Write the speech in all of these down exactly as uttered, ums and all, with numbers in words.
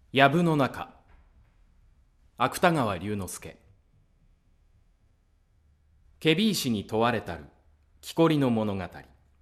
藪の中。芥川龍之介。検非違使に問われたる木こりの物語。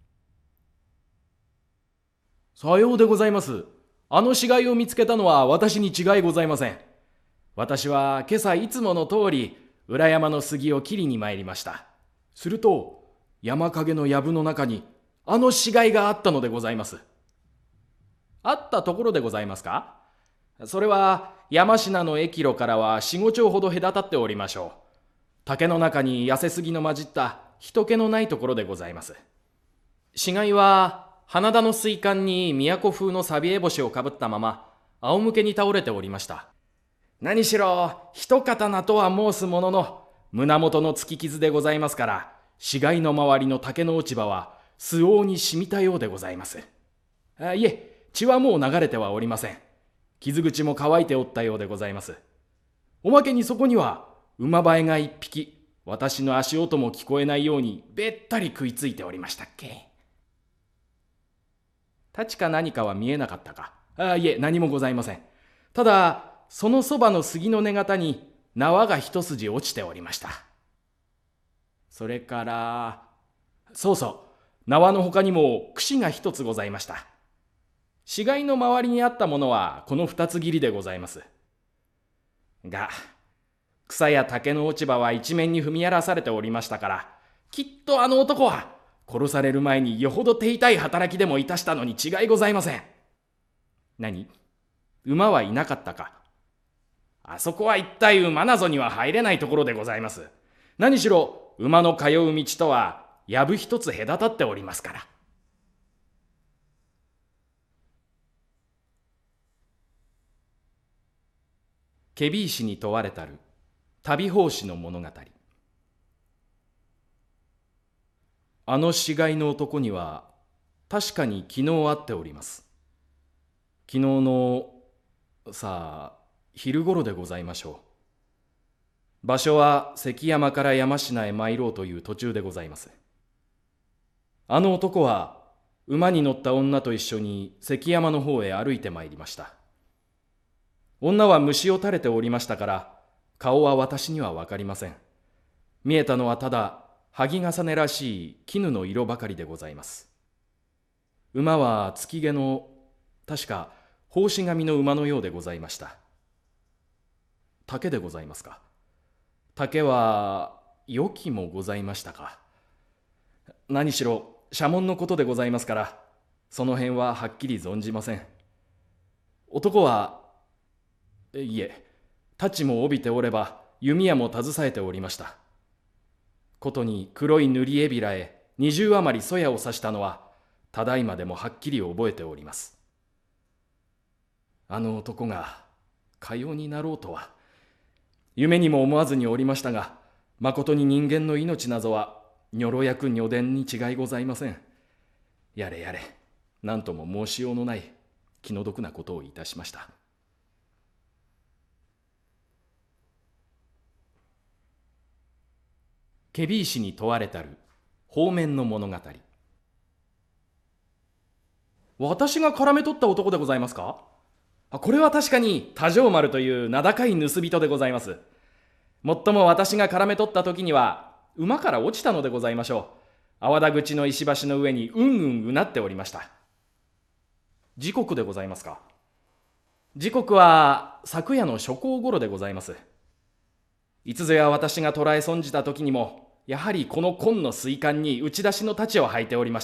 さようでございます。あの死骸を見つけたのは私に違いございません。私は今朝いつもの通り裏山の杉を切りに参りました。すると山陰の藪の中にあの死骸があったのでございます。あったところでございますか？それは山科の駅路からは四五丁ほど隔たっておりましょう。竹の中に痩せ杉の混じった人気のないところでございます。死骸は花田の水管に都風の錆絵星をかぶったまま仰向けに倒れておりました。何しろ一刀とは申すものの胸元の突き傷でございますから、死骸の周りの竹の落ち葉は周防に染みたようでございます。あいえ、血はもう流れてはおりません。傷口も乾いておったようでございます。おまけにそこには馬映えが一匹、私の足音も聞こえないようにべったり食いついておりましたっけ。太刀か何かは見えなかったか？あいえ、何もございません。ただそのそばの杉の根型に縄が一筋落ちておりました。それからそうそう、縄の他にも櫛が一つございました。死骸の周りにあったものはこの二つ切りでございます。が草や竹の落ち葉は一面に踏み荒らされておりましたから、きっとあの男は殺される前によほど手痛い働きでもいたしたのに違いございません。何？馬はいなかったか？あそこは一体馬なぞには入れないところでございます。何しろ馬の通う道とは藪一つ隔たっておりますから。検非違使に問われたる旅法師の物語。あの死骸の男には確かに昨日会っております。昨日のさあ昼頃でございましょう。場所は関山から山科へ参ろうという途中でございます。あの男は馬に乗った女と一緒に関山の方へ歩いて参りました。女は虫を垂れておりましたから顔は私には分かりません。見えたのはただ萩重ねらしい絹の色ばかりでございます。馬は月毛の確か胞子紙の馬のようでございました。竹でございますか？竹は良きもございましたか？何しろ社紋のことでございますからその辺ははっきり存じません。男はいえ、太刀も帯びておれば弓矢も携えておりました。ことに黒い塗りえびらへ二十余りそやを刺したのはただいまでもはっきり覚えております。あの男がかようになろうとは夢にも思わずにおりましたが、まことに人間の命なぞはにょろやく女伝に違いございません。やれやれ、何とも申しようのない気の毒なことをいたしました。検非違使に問われたる方面の物語。私が絡め取った男でございますか？これは確かに多丈丸という名高い盗人でございます。もっとも私が絡め取った時には馬から落ちたのでございましょう。泡田口の石橋の上にうんうんうなっておりました。時刻でございますか？時刻は昨夜の初行頃でございます。いつぞや私が捕らえ損じた時にもやはりこの紺の水管に打ち出しの太刀を履いておりました。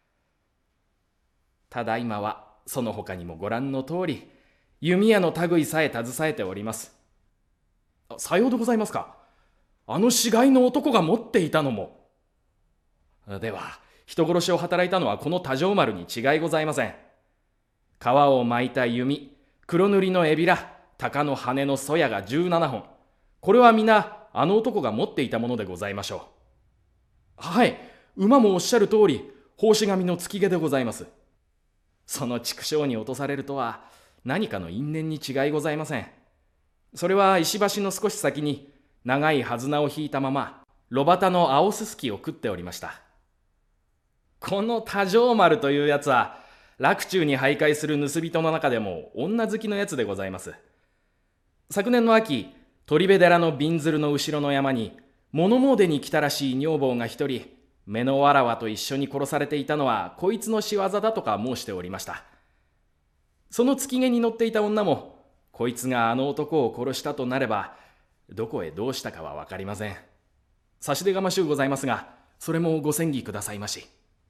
ただ今はその他にもご覧の通り弓矢の類さえ携えております。さようでございますか？あの死骸の男が持っていたのも。では人殺しを働いたのはこの多丈丸に違いございません。皮を巻いた弓、黒塗りのえびら、鷹の羽のそやがじゅうななほん、これは皆あの男が持っていたものでございましょう。はい、馬もおっしゃる通り胞子紙の月毛でございます。その畜生に落とされるとは何かの因縁に違いございません。それは石橋の少し先に長いはずなを引いたまま炉端の青すすきを食っておりました。この多丈丸というやつは洛中に徘徊する盗人の中でも女好きのやつでございます。昨年の秋、鳥部寺のびんずるの後ろの山に物詣に来たらしい女房が一人、目のわらわと一緒に殺されていたのはこいつの仕業だとか申しておりました。その付けに乗っていた女も、こいつがあの男を殺したとなれば、どこへどうしたかはわかりません。差し出がましゅうございますが、それもご詮議くださいまし。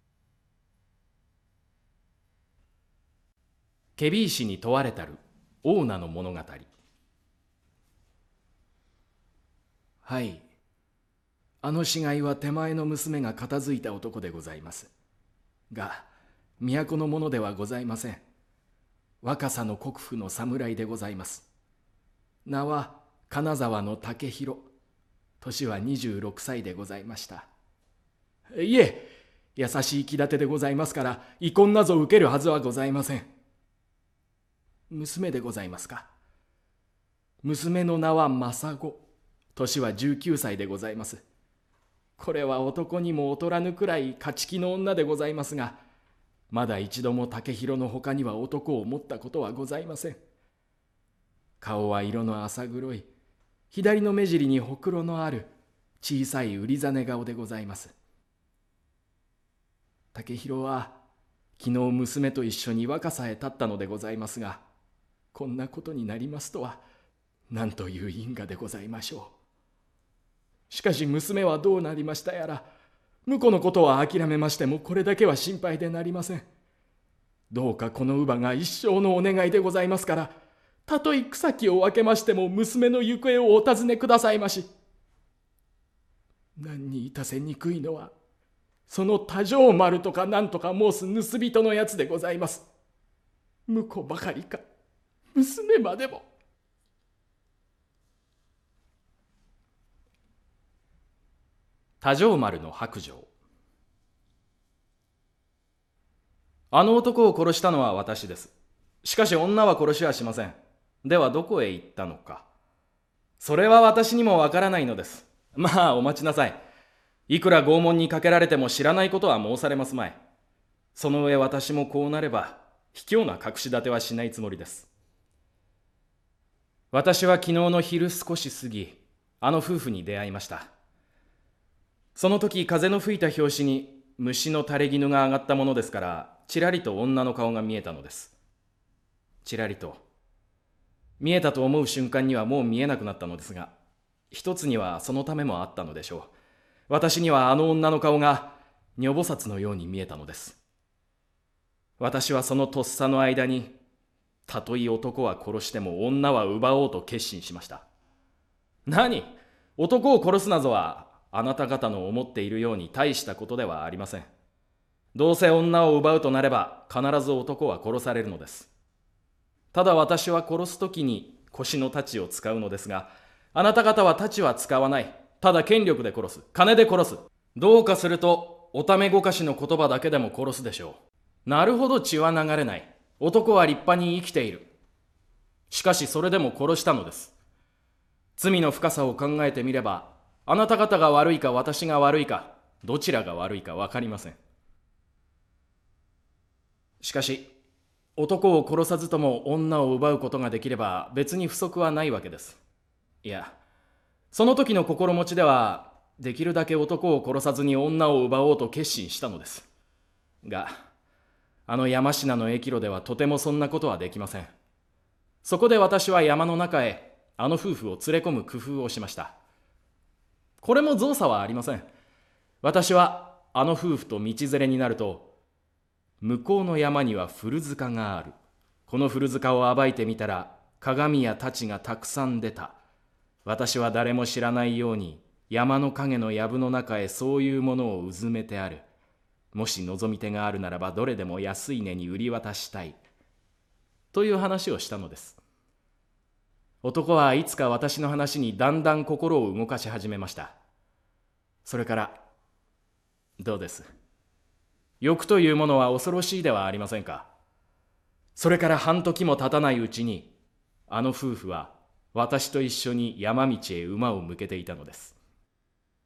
検非違使に問われたる大名の物語。はい、あの死骸は手前の娘が片付いた男でございますが、都の者ではございません。若さの国府の侍でございます。名は金沢の竹広、年はにじゅうろくさいでございました。いえ、優しい気立てでございますから、遺恨なぞ受けるはずはございません。娘でございますか。娘の名は政子、年はじゅうきゅうさいでございます。これは男にも劣らぬくらい勝ち気の女でございますが、まだ一度も竹広のほかには男を持ったことはございません。顔は色の浅黒い、左の目尻にほくろのある小さい売実顔でございます。竹広は昨日娘と一緒に若さへ立ったのでございますが、こんなことになりますとは何という因果でございましょう。しかし娘はどうなりましたやら、婿のことは諦めましてもこれだけは心配でなりません。どうかこの乳母が一生のお願いでございますから、たとえ草木を分けましても娘の行方をお尋ねくださいまし。何にいたせにくいのは、その多丈丸とか何とか申す盗人のやつでございます。婿ばかりか娘までも。多丈丸の白状。あの男を殺したのは私です。しかし女は殺しはしません。ではどこへ行ったのか。それは私にもわからないのです。まあお待ちなさい。いくら拷問にかけられても知らないことは申されますまい。その上私もこうなれば卑怯な隠し立てはしないつもりです。私は昨日の昼少し過ぎ、あの夫婦に出会いました。その時風の吹いた拍子に虫の垂れ衣が上がったものですから、ちらりと女の顔が見えたのです。ちらりと。見えたと思う瞬間にはもう見えなくなったのですが、一つにはそのためもあったのでしょう。私にはあの女の顔が女菩薩のように見えたのです。私はそのとっさの間に、たとえ男は殺しても女は奪おうと決心しました。何？男を殺すなぞは、あなた方の思っているように大したことではありません。どうせ女を奪うとなれば、必ず男は殺されるのです。ただ私は殺すときに腰の太刀を使うのですが、あなた方は太刀は使わない。ただ権力で殺す。金で殺す。どうかすると、おためごかしの言葉だけでも殺すでしょう。なるほど、血は流れない。男は立派に生きている。しかしそれでも殺したのです。罪の深さを考えてみれば、あなた方が悪いか私が悪いか、どちらが悪いか分かりません。しかし、男を殺さずとも女を奪うことができれば別に不足はないわけです。いや、その時の心持ちでは、できるだけ男を殺さずに女を奪おうと決心したのです。が、あの山科の駅路ではとてもそんなことはできません。そこで私は山の中へあの夫婦を連れ込む工夫をしました。これも造作はありません。私はあの夫婦と道連れになると、向こうの山には古塚がある。この古塚を暴いてみたら、鏡や太刀がたくさん出た。私は誰も知らないように、山の影の藪の中へそういうものをうずめてある。もし望み手があるならばどれでも安い値に売り渡したい。という話をしたのです。男はいつか私の話にだんだん心を動かし始めました。それから、どうです。欲というものは恐ろしいではありませんか。それから半時も経たないうちに、あの夫婦は私と一緒に山道へ馬を向けていたのです。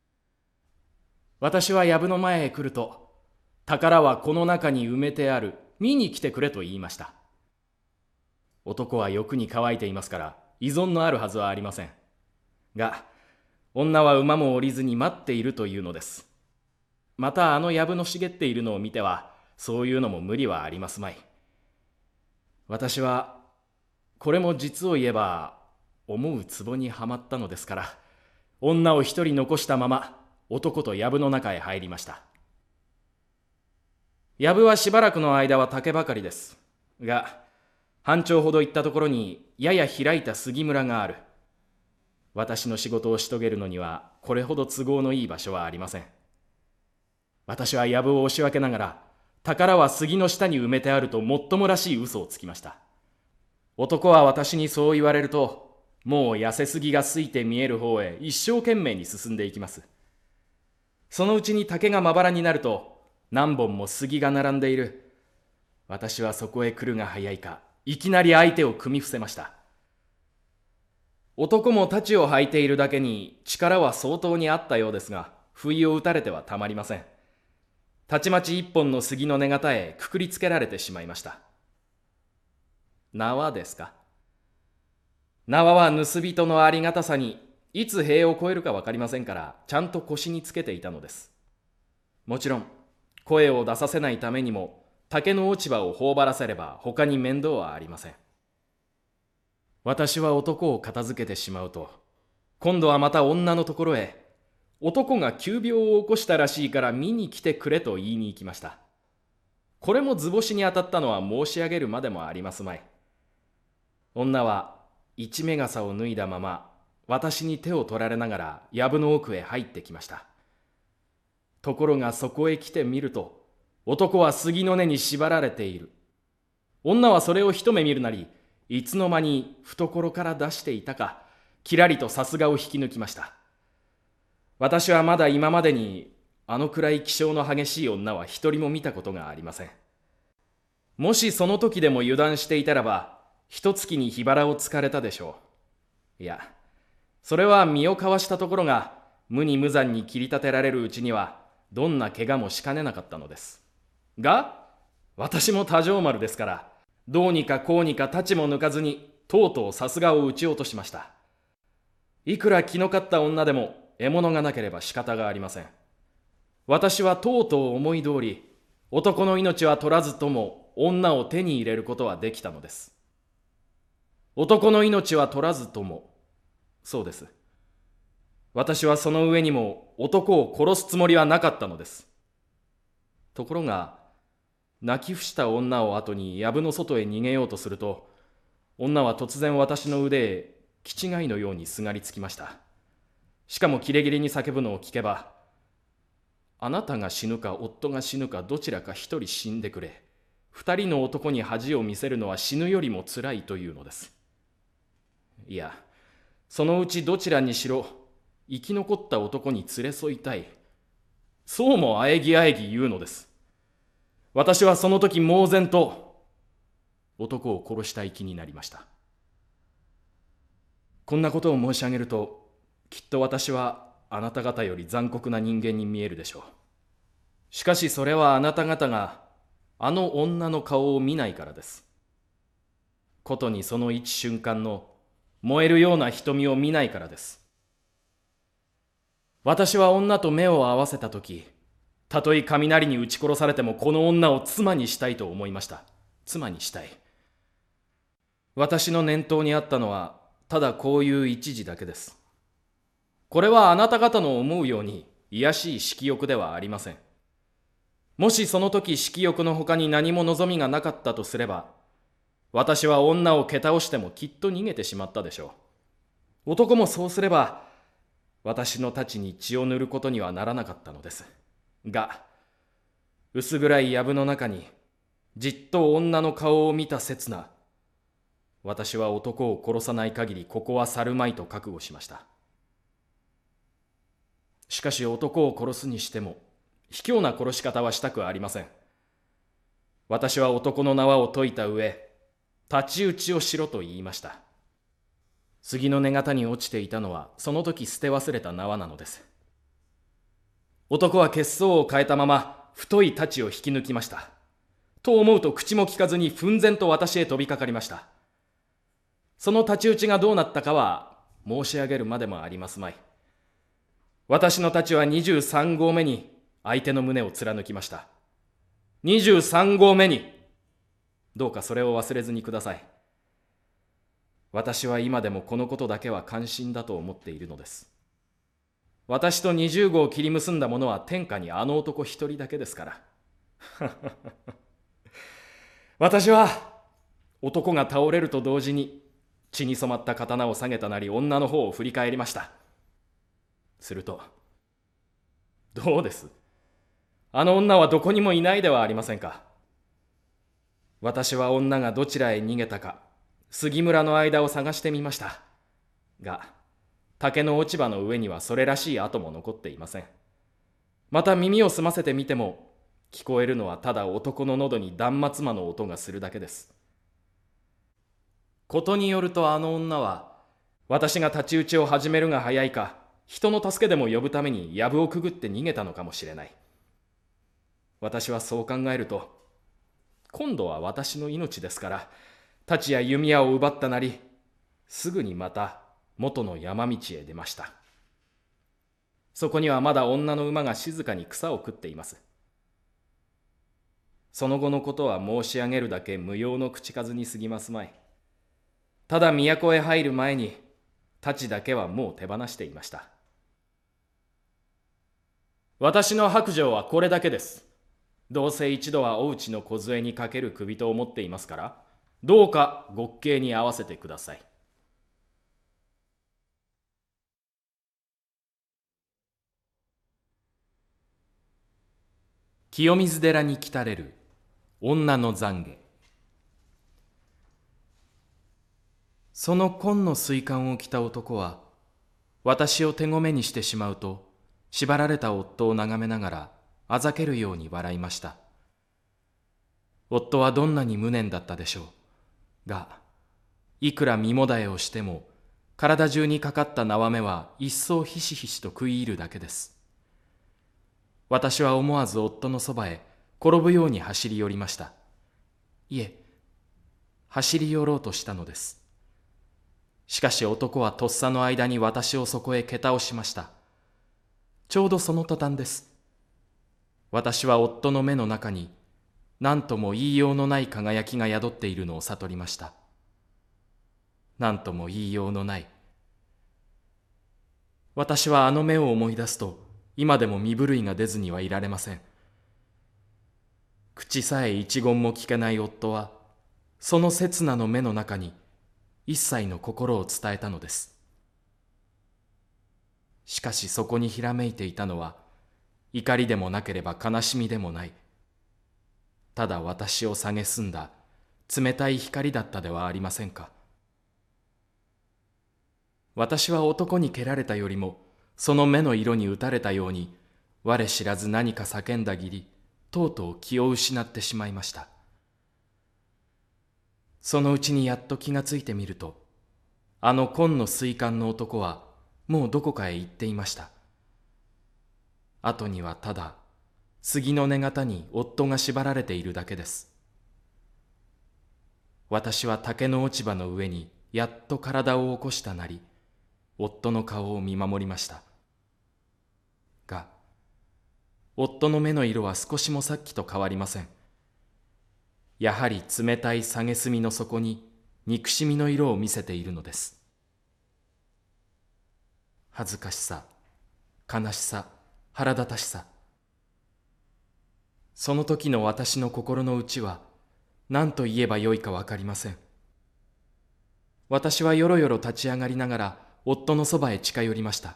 私は藪の前へ来ると、宝はこの中に埋めてある見に来てくれと言いました。男は欲に乾いていますから依存のあるはずはありません。が、女は馬も降りずに待っているというのです。またあの藪の茂っているのを見ては、そういうのも無理はありますまい。私は、これも実を言えば、思う壺にはまったのですから、女を一人残したまま、男と藪の中へ入りました。藪はしばらくの間は竹ばかりです。が、半丁ほど行ったところにやや開いた杉村がある。私の仕事をし遂げるのにはこれほど都合のいい場所はありません。私は藪を押し分けながら、宝は杉の下に埋めてあるともっともらしい嘘をつきました。男は私にそう言われると、もう痩せ杉がすいて見える方へ一生懸命に進んでいきます。そのうちに竹がまばらになると、何本も杉が並んでいる。私はそこへ来るが早いか、いきなり相手を組み伏せました。男も太刀を履いているだけに力は相当にあったようですが、不意を打たれてはたまりません。たちまち一本の杉の根型へくくりつけられてしまいました。縄ですか。縄は盗人のありがたさにいつ塀を越えるか分かりませんから、ちゃんと腰につけていたのです。もちろん声を出させないためにも、竹の落ち葉を頬張らせれば他に面倒はありません。私は男を片付けてしまうと、今度はまた女のところへ、男が急病を起こしたらしいから見に来てくれと言いに行きました。これも図星に当たったのは申し上げるまでもありますまい。女は一目傘を脱いだまま、私に手を取られながら藪の奥へ入ってきました。ところがそこへ来てみると、男は杉の根に縛られている。女はそれを一目見るなり、いつの間に懐から出していたか、きらりとさすがを引き抜きました。私はまだ今までにあのくらい気性の激しい女は一人も見たことがありません。もしその時でも油断していたらば、一月に火腹をつかれたでしょう。いや、それは身をかわしたところが無に無残に切り立てられるうちには、どんな怪我もしかねなかったのです。が、私も多丈丸ですから、どうにかこうにか太刀も抜かずに、とうとうさすがを撃ち落としました。いくら気の勝った女でも獲物がなければ仕方がありません。私はとうとう思い通り、男の命は取らずとも女を手に入れることはできたのです。男の命は取らずとも、そうです。私はその上にも男を殺すつもりはなかったのです。ところが、泣き伏した女を後に藪の外へ逃げようとすると、女は突然私の腕へ気違いのようにすがりつきました。しかも切れ切れに叫ぶのを聞けば、あなたが死ぬか夫が死ぬかどちらか一人死んでくれ。二人の男に恥を見せるのは死ぬよりもつらいというのです。いや、そのうちどちらにしろ、生き残った男に連れ添いたい。そうもあえぎあえぎ言うのです。私はその時猛然と男を殺したい気になりました。こんなことを申し上げると、きっと私はあなた方より残酷な人間に見えるでしょう。しかしそれはあなた方があの女の顔を見ないからです。ことにその一瞬間の燃えるような瞳を見ないからです。私は女と目を合わせたとき、たとえ雷に撃ち殺されてもこの女を妻にしたいと思いました。妻にしたい。私の念頭にあったのは、ただこういう一時だけです。これはあなた方の思うように卑しい色欲ではありません。もしその時色欲の他に何も望みがなかったとすれば、私は女を蹴倒してもきっと逃げてしまったでしょう。男もそうすれば、私の太刀に血を塗ることにはならなかったのです。が、薄暗い藪の中にじっと女の顔を見た刹那、私は男を殺さない限りここは去るまいと覚悟しました。しかし男を殺すにしても卑怯な殺し方はしたくありません。私は男の縄を解いた上、太刀打ちをしろと言いました。杉の根型に落ちていたのはその時捨て忘れた縄なのです。男は血相を変えたまま太い太刀を引き抜きました。 と思うと口も聞かずに奮然と私へ飛びかかりました。その太刀打ちがどうなったかは申し上げるまでもありますまい。私の太刀はにじゅうさんごうめに相手の胸を貫きました。にじゅうさんごうめに、どうかそれを忘れずにください。私は今でもこのことだけは関心だと思っているのです。私とにじゅうごを切り結んだものは天下にあの男一人だけですから。私は男が倒れると同時に血に染まった刀を下げたなり女の方を振り返りました。すると、どうです？あの女はどこにもいないではありませんか。私は女がどちらへ逃げたか、杉村の間を探してみました。が、竹の落ち葉の上にはそれらしい跡も残っていません。また耳を澄ませてみても、聞こえるのはただ男の喉に断末魔の音がするだけです。ことによるとあの女は、私が太刀打ちを始めるが早いか、人の助けでも呼ぶために藪をくぐって逃げたのかもしれない。私はそう考えると、今度は私の命ですから、太刀や弓矢を奪ったなり、すぐにまた元の山道へ出ました。そこにはまだ女の馬が静かに草を食っています。その後のことは申し上げるだけ無用の口数に過ぎますまい。ただ都へ入る前に、太刀だけはもう手放していました。私の白状はこれだけです。どうせ一度はおうちの梢にかける首と思っていますから、どうか極刑に合わせてください。清水寺に来たれる女の懺悔。その紺の水冠を着た男は、私を手ごめにしてしまうと、縛られた夫を眺めながら、あざけるように笑いました。夫はどんなに無念だったでしょう。が、いくら身もだえをしても、体中にかかった縄目は一層ひしひしと食い入るだけです。私は思わず夫のそばへ転ぶように走り寄りました。いえ、走り寄ろうとしたのです。しかし男はとっさの間に私をそこへ蹴倒しました。ちょうどその途端です。私は夫の目の中に何とも言いようのない輝きが宿っているのを悟りました。何とも言いようのない。私はあの目を思い出すと、今でも身震いが出ずにはいられません。口さえ一言も聞けない夫は、その刹那の目の中に一切の心を伝えたのです。しかしそこにひらめいていたのは、怒りでもなければ悲しみでもない。ただ私を蔑んだ冷たい光だったではありませんか。私は男に蹴られたよりも、その目の色に打たれたように、我知らず何か叫んだぎり、とうとう気を失ってしまいました。そのうちにやっと気がついてみると、あの紺の水冠の男はもうどこかへ行っていました。後にはただ杉の根型に夫が縛られているだけです。私は竹の落ち葉の上にやっと体を起こしたなり、夫の顔を見守りました。が、夫の目の色は少しもさっきと変わりません。やはり冷たい蔑みの底に憎しみの色を見せているのです。恥ずかしさ、悲しさ、腹立たしさ。その時の私の心の内は何と言えばよいかわかりません。私はよろよろ立ち上がりながら夫のそばへ近寄りました。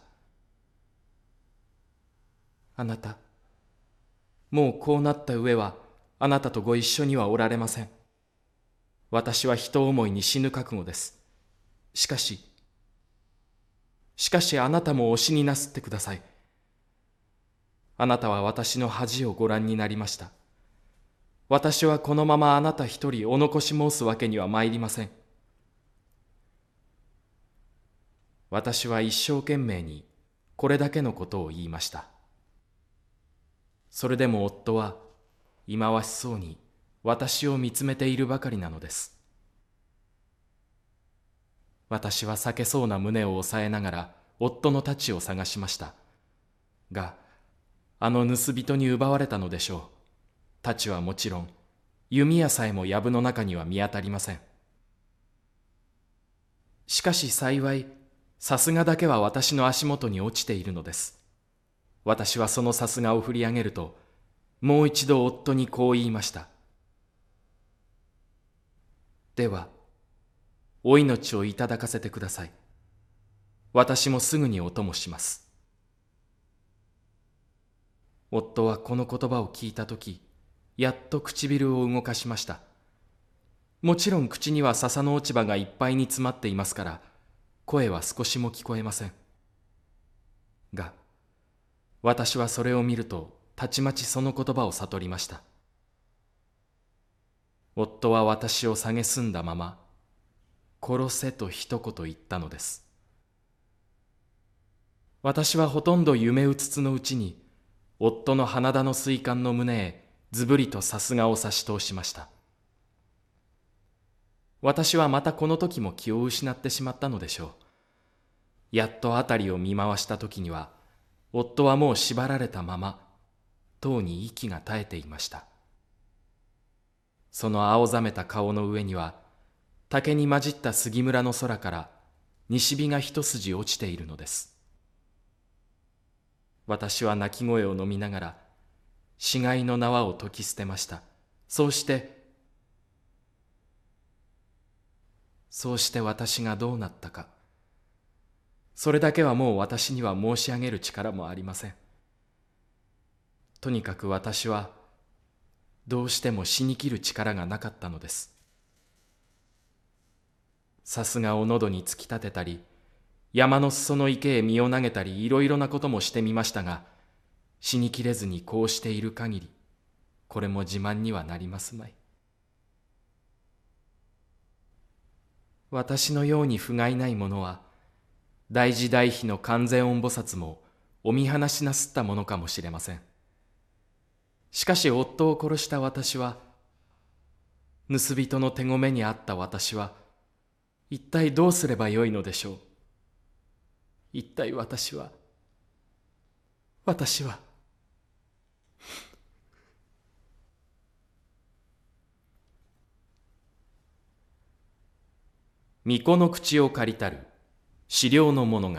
あなた、もうこうなった上はあなたとご一緒にはおられません。私は人思いに死ぬ覚悟です。しかし、しかしあなたもお死になすってください。あなたは私の恥をご覧になりました。私はこのままあなた一人お残し申すわけには参りません。私は一生懸命にこれだけのことを言いました。それでも夫は忌まわしそうに私を見つめているばかりなのです。私は避けそうな胸を押さえながら夫の太刀を探しました。が、あの盗人に奪われたのでしょう。太刀はもちろん、弓矢さえも藪の中には見当たりません。しかし幸い、さすがだけは私の足元に落ちているのです。私はそのさすがを振り上げると、もう一度夫にこう言いました。では、お命をいただかせてください。私もすぐにお供します。夫はこの言葉を聞いたとき、やっと唇を動かしました。もちろん口には笹の落ち葉がいっぱいに詰まっていますから、声は少しも聞こえません。が、私はそれを見ると、たちまちその言葉を悟りました。夫は私を蔑んだまま、殺せと一言言ったのです。私はほとんど夢うつつのうちに、夫の鼻田の水管の胸へずぶりとさすがを差し通しました。私はまたこの時も気を失ってしまったのでしょう。やっとあたりを見回した時には、夫はもう縛られたまま、とうに息が絶えていました。その青ざめた顔の上には、竹に混じった杉村の空から西日が一筋落ちているのです。私は泣き声を飲みながら、死骸の縄を解き捨てました。そうして、そうして私がどうなったか。それだけはもう私には申し上げる力もありません。とにかく私は、どうしても死にきる力がなかったのです。さすがを喉に突き立てたり、山の裾の池へ身を投げたり、いろいろなこともしてみましたが、死にきれずにこうしている限り、これも自慢にはなりますまい。私のように不甲斐ないものは、大慈大悲の観世音菩薩もお見放しなすったものかもしれません。しかし夫を殺した私は、盗人の手ごめにあった私は、一体どうすればよいのでしょう。一体私は、私は。巫女の口を借りたる資料の物語。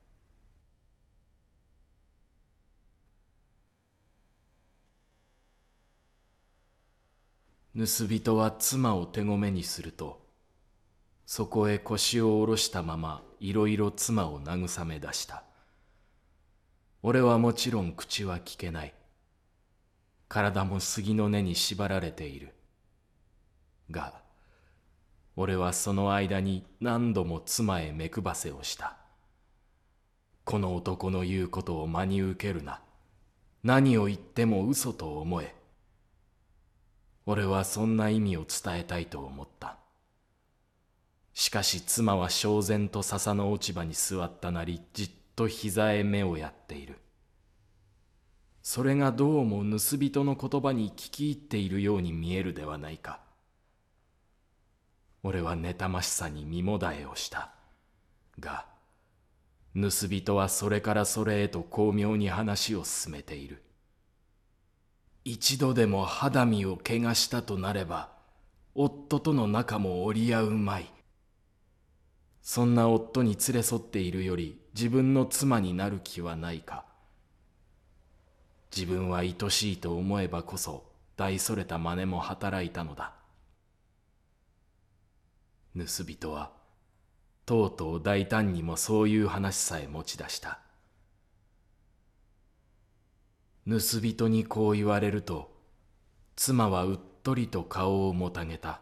盗人は妻を手ごめにすると、そこへ腰を下ろしたままいろいろ妻を慰め出した。俺はもちろん口は聞けない。体も杉の根に縛られている。が、俺はその間に何度も妻へ目配せをした。この男の言うことを真に受けるな。何を言っても嘘と思え。俺はそんな意味を伝えたいと思った。しかし妻は焦然と笹の落ち葉に座ったなり、じっと膝へ目をやっている。それがどうも盗人の言葉に聞き入っているように見えるではないか。俺は妬ましさに身もだえをした。が、盗人はそれからそれへと巧妙に話を進めている。一度でも肌身を怪我したとなれば、夫との仲も折り合うまい。そんな夫に連れ添っているより自分の妻になる気はないか。自分は愛しいと思えばこそ大それた真似も働いたのだ。盗人はとうとう大胆にもそういう話さえ持ち出した。盗人にこう言われると、妻はうっとりと顔をもたげた。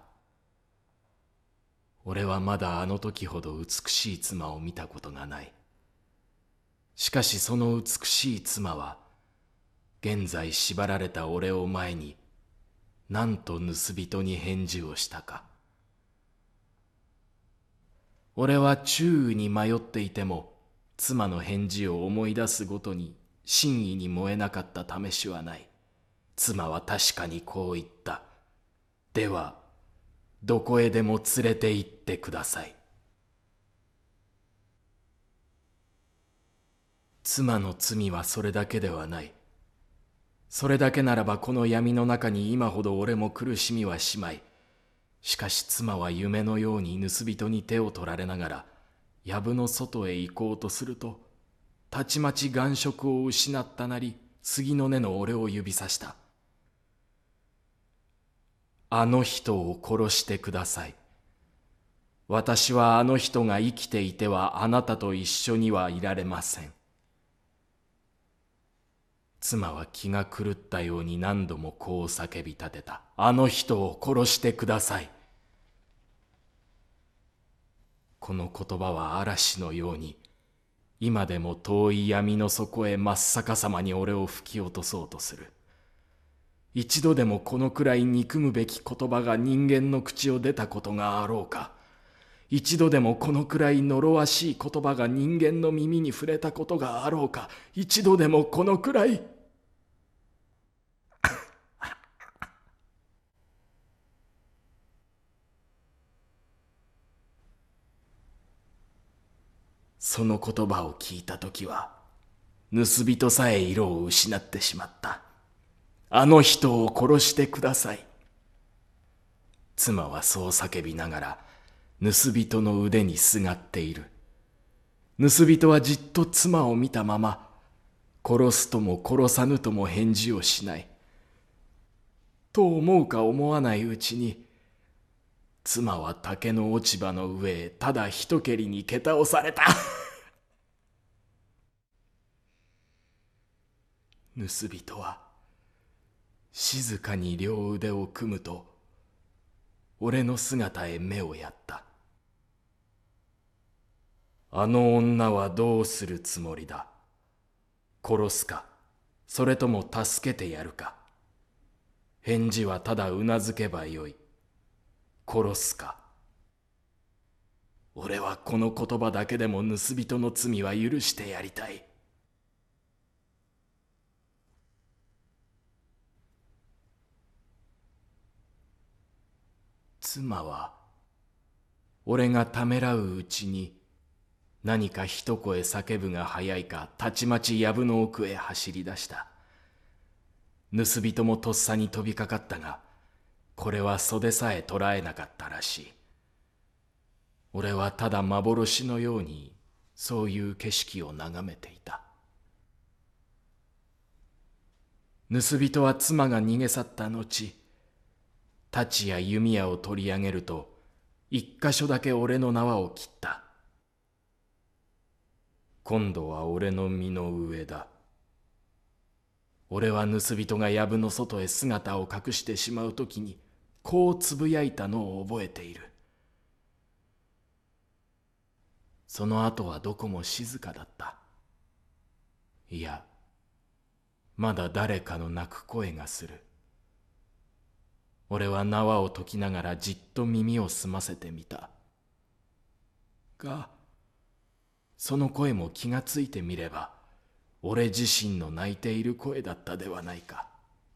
俺はまだあの時ほど美しい妻を見たことがない。しかしその美しい妻は、現在縛られた俺を前に、なんと盗人に返事をしたか。俺は昼に迷っていても、妻の返事を思い出すごとに、真意に燃えなかった試しはない。妻は確かにこう言った。 ではどこへでも連れて行ってください。妻の罪はそれだけではない。それだけならばこの闇の中に今ほど俺も苦しみはしまい。しかし妻は夢のように盗人に手を取られながら藪の外へ行こうとすると、たちまち眼色を失ったなり杉の根の俺を指さした。あの人を殺してください。私はあの人が生きていてはあなたと一緒にはいられません。妻は気が狂ったように何度もこう叫び立てた。あの人を殺してください。この言葉は嵐のように、今でも遠い闇の底へ真っ逆さまに俺を吹き落とそうとする。一度でもこのくらい憎むべき言葉が人間の口を出たことがあろうか。一度でもこのくらい呪わしい言葉が人間の耳に触れたことがあろうか。一度でもこのくらい。その言葉を聞いたときは、盗人さえ色を失ってしまった。あの人を殺してください。妻はそう叫びながら、盗人の腕にすがっている。盗人はじっと妻を見たまま、殺すとも殺さぬとも返事をしない。と思うか思わないうちに、妻は竹の落ち葉の上へただ一蹴りに蹴倒された。盗人は静かに両腕を組むと、俺の姿へ目をやった。あの女はどうするつもりだ。殺すか、それとも助けてやるか。返事はただうなずけばよい。殺すか。俺はこの言葉だけでも盗人の罪は許してやりたい。妻は俺がためらううちに何か一声叫ぶが早いか、たちまち藪の奥へ走り出した。盗人もとっさに飛びかかったが、これは袖さえ捉えなかったらしい。俺はただ幻のようにそういう景色を眺めていた。盗人は妻が逃げ去った後、太刀や弓矢を取り上げると、一箇所だけ俺の縄を切った。今度は俺の身の上だ。俺は盗人が藪の外へ姿を隠してしまうときに、こうつぶやいたのを覚えている。その後はどこも静かだった。いや、まだ誰かの泣く声がする。俺は縄を解きながらじっと耳を澄ませてみた。が、その声も気がついてみれば、俺自身の泣いている声だったではないか。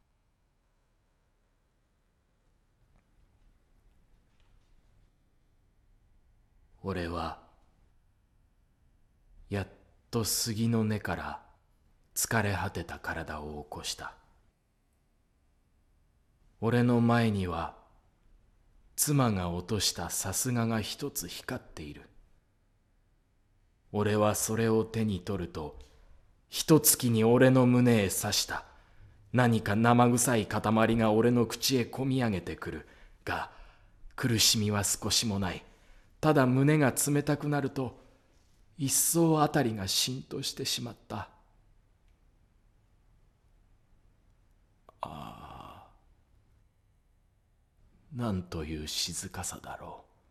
俺は、やっと杉の根から疲れ果てた体を起こした。俺の前には、妻が落としたさすがが一つ光っている。俺はそれを手に取ると、ひとつきに俺の胸へ刺した何か生臭い塊が俺の口へこみ上げてくる。が、苦しみは少しもない。ただ胸が冷たくなると、一層あたりがしんとしてしまった。ああ、なんという静かさだろう。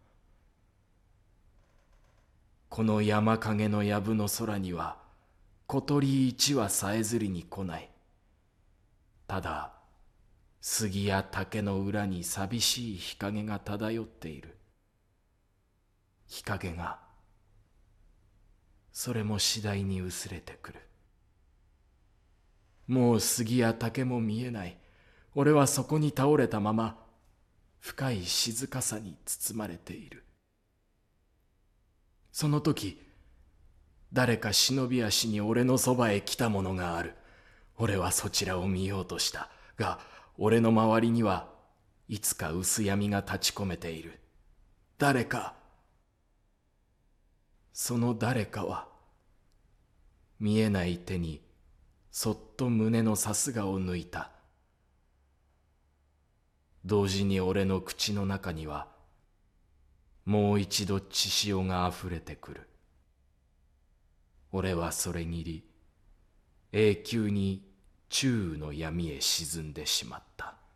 この山陰の藪の空には小鳥一羽さえずりに来ない。ただ杉や竹の裏に寂しい日陰が漂っている。日陰がそれも次第に薄れてくる。もう杉や竹も見えない。俺はそこに倒れたまま深い静かさに包まれている。その時、誰か忍び足に俺のそばへ来たものがある。俺はそちらを見ようとした。が、俺の周りにはいつか薄闇が立ち込めている。誰か。その誰かは、見えない手にそっと胸のさすがを抜いた。同時に俺の口の中には、もう一度血潮があふれてくる。俺はそれぎり、永久に宙の闇へ沈んでしまった。